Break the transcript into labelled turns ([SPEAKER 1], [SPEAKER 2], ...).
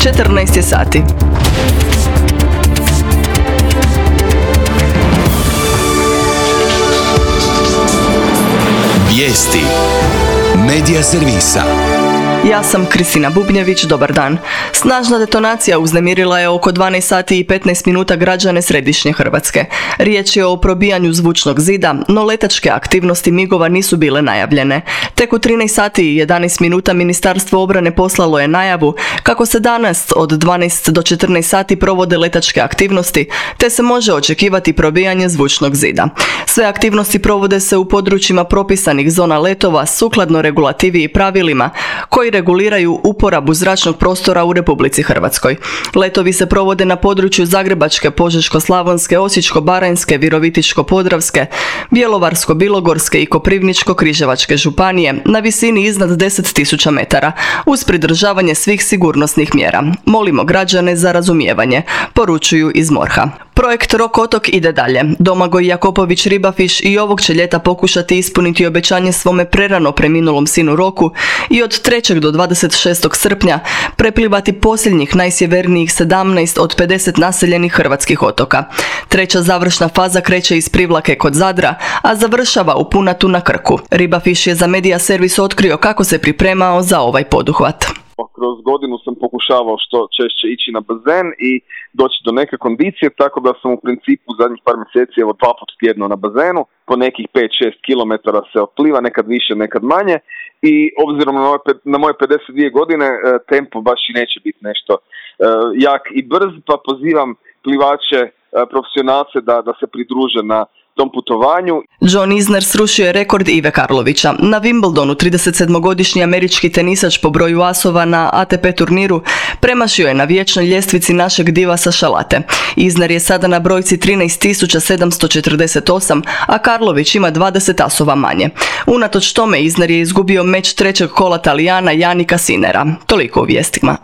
[SPEAKER 1] 14 je sati.
[SPEAKER 2] Vijesti Medija servisa.
[SPEAKER 1] Ja sam Kristina Bubnjević, dobar dan. Snažna detonacija uznemirila je oko 12 sati i 15 minuta građane središnje Hrvatske. Riječ je o probijanju zvučnog zida, no letačke aktivnosti MIG-ova nisu bile najavljene. Tek u 13 sati i 11 minuta Ministarstvo obrane poslalo je najavu kako se danas od 12 do 14 sati provode letačke aktivnosti, te se može očekivati probijanje zvučnog zida. Sve aktivnosti provode se u područjima propisanih zona letova sukladno regulativi i pravilima koji reguliraju uporabu zračnog prostora u Republici Hrvatskoj. Letovi se provode na području Zagrebačke, Požeško-slavonske, Osječko-baranjske, Virovitičko-podravske, Bjelovarsko-bilogorske i Koprivničko-križevačke županije na visini iznad 10.000 metara, uz pridržavanje svih sigurnosnih mjera. Molimo građane za razumijevanje, poručuju iz MORH-a. Projekt Rok otok ide dalje. Domagoj Jakopović Ribafiš i ovog će ljeta pokušati ispuniti obećanje svome prerano preminulom sinu Roku i od 3. do 26. srpnja preplivati posljednjih najsjevernijih 17 od 50 naseljenih hrvatskih otoka. Treća završna faza kreće iz Privlake kod Zadra, a završava u Punatu na Krku. Ribafiš je za Medija servis otkrio kako se pripremao za ovaj poduhvat.
[SPEAKER 3] Kroz godinu sam pokušavao što češće ići na bazen i doći do neke kondicije, tako da sam u principu zadnjih par mjeseci 2 put tjedno na bazenu, po nekih 5-6 km se otpliva, nekad više, nekad manje, i obzirom na moje 52 godine tempo baš i neće biti nešto jak i brz, pa pozivam plivače, profesionalce da se pridruže na tom putovanju.
[SPEAKER 1] John Isner srušio je rekord Ive Karlovića. Na Wimbledonu 37-godišnji američki tenisač po broju asova na ATP turniru premašio je na vječnoj ljestvici našeg diva sa šalate. Isner je sada na brojci 13.748, a Karlović ima 20 asova manje. Unatoč tome Isner je izgubio meč trećeg kola Talijana Janika Sinera. Toliko u vijestima.